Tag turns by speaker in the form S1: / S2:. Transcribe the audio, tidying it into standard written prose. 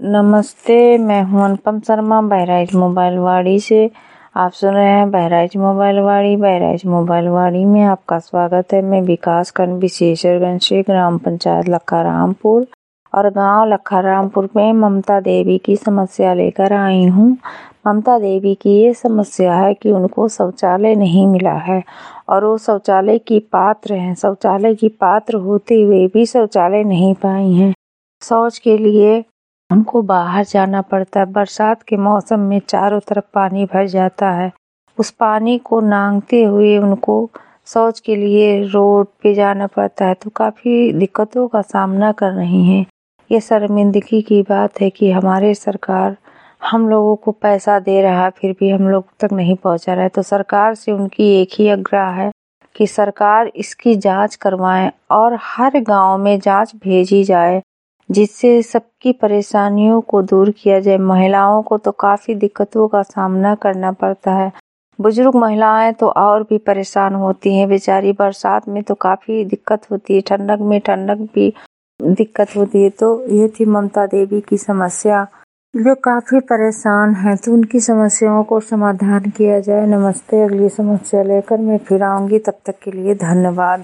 S1: नमस्ते, मैं हूं अनुपम शर्मा बहराइच मोबाइलवाड़ी से। आप सुन रहे हैं बहराइच मोबाइलवाड़ी। बहराइच मोबाइलवाड़ी में आपका स्वागत है। मैं विकासखंड विशेषरगंज से ग्राम पंचायत लखारामपुर और गांव लखारामपुर में ममता देवी की समस्या लेकर आई हूं। ममता देवी की ये समस्या है कि उनको शौचालय नहीं मिला है और वो शौचालय की पात्र हैं। शौचालय की पात्र होते हुए भी शौचालय नहीं पाई हैं। शौच के लिए उनको बाहर जाना पड़ता है। बरसात के मौसम में चारों तरफ पानी भर जाता है। उस पानी को नांगते हुए उनको शौच के लिए रोड पे जाना पड़ता है, तो काफ़ी दिक्कतों का सामना कर रही हैं। ये शर्मिंदगी की बात है कि हमारे सरकार हम लोगों को पैसा दे रहा है, फिर भी हम लोग तक नहीं पहुंचा रहा है। तो सरकार से उनकी एक ही आग्रह है कि सरकार इसकी जांच करवाएं और हर गांव में जांच भेजी जाए, जिससे सबकी परेशानियों को दूर किया जाए। महिलाओं को तो काफ़ी दिक्कतों का सामना करना पड़ता है। बुजुर्ग महिलाएं तो और भी परेशान होती हैं बेचारी। बरसात में तो काफ़ी दिक्कत होती है, ठंडक में ठंडक भी दिक्कत होती है। तो ये थी ममता देवी की समस्या, जो काफ़ी परेशान है, तो उनकी समस्याओं को समाधान किया जाए। नमस्ते, अगली समस्या लेकर मैं फिर आऊँगी। तब तक के लिए धन्यवाद।